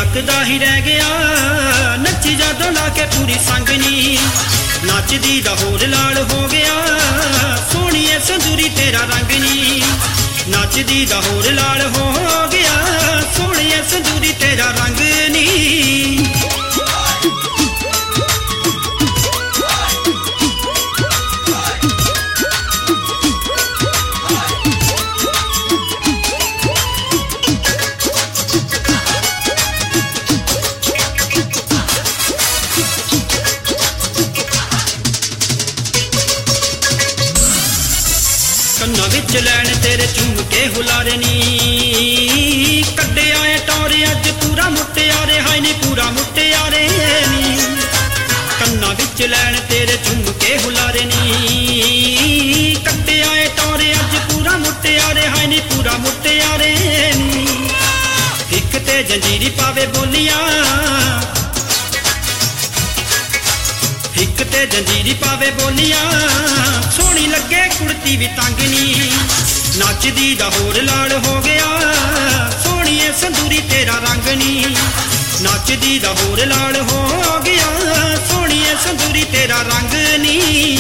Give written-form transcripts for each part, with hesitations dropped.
तकदा ही रह गया नच्ची जादों ला के पूरी संग नी नचदी दा होर लाल हो गया सोहणीए संदूरी तेरा रंग नी नचदी दा होर लाल हो गया सोहणीए संदूरी तेरा रंग नी कन्ना विच लैन तेरे चूम के हुलारे नी कड्डे आए टौरे अज पूरा मुट्टियारे हाय नी पूरा मुट्टियारे नी कन्ना विच लैन तेरे चूम के हुलारे नी कड्डे आए टौरे अज पूरा मुट्टियारे हाय नी पूरा मुट्टियारे नी हिक ते जंजीरी पावे बोलिया हिक ते जंजीरी पावे बोलिया सोहनी लगे कुड़ती भी तंग नी नचदी दा होर लाल हो गया सोहणीए संदूरी तेरा रंग नी नचदी दा होर लाल हो गया सोहणीए संदूरी तेरा रंग नी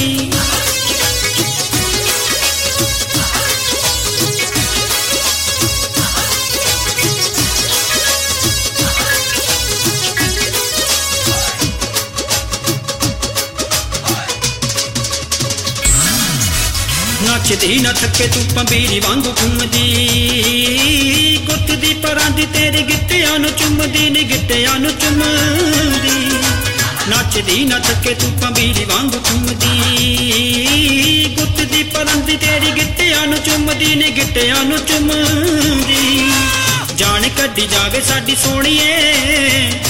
नचदी न थके तू पंबीरी वांगू घूमदी गुत्त दी परांदी तेरे गिट्टियां नू चुमदी नी गिट्टियां नू चुमदी नचदी न थके तू पंबीरी वांगू घूमदी गुत्त दी परांदी तेरी गिट्टियां नू चुमदी नी गिट्टियां नू चुमदी जान कड्डी जावे साडी सोहणीए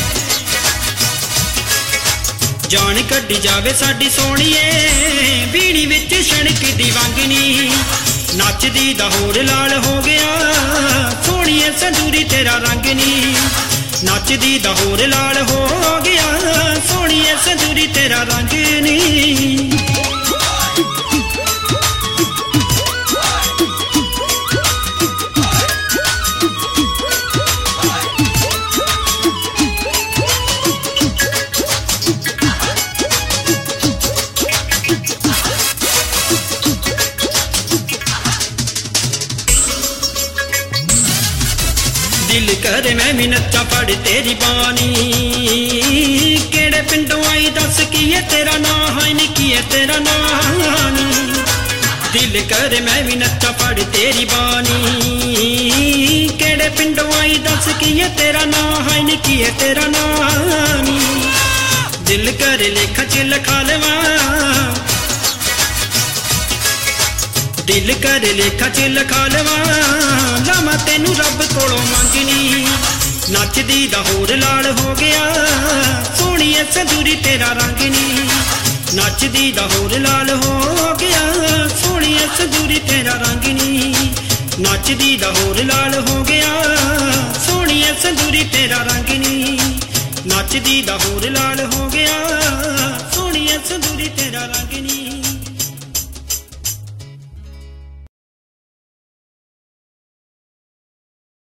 जान कड्डी जावे साडी सोहणीए बीड़ी विच छणकदी वंगनी नचदी दा होर लाल हो गया सोहणीए संदूरी तेरा रंग नी नचदी दा होर लाल हो गया सोहणीए संदूरी तेरा रंग नी दिल करे मैं भी नच्चा पड़ तेरी बानी केड़े पिंडों आई दस की है तेरा ना है नी की है तेरा नानी दिल करे मैं भी नच्चा पड़ तेरी बानी केड़े पिंडों आई दस की है तेरा ना है नी की है तेरा नानी दिल करे लेखा च लिखा लवा दिल करे लेखा च लिखा लवा लामा तेनू रब कोलों मंगनी नचदी दा होर लाल हो गया सोहणीए संदूरी तेरा रंग नी नचदी दा होर लाल हो गया सोहणीए संदूरी तेरा रंग नी नचदी दा होर लाल हो गया सोहणीए संदूरी तेरा रंग नी नचदी दा होर लाल हो गया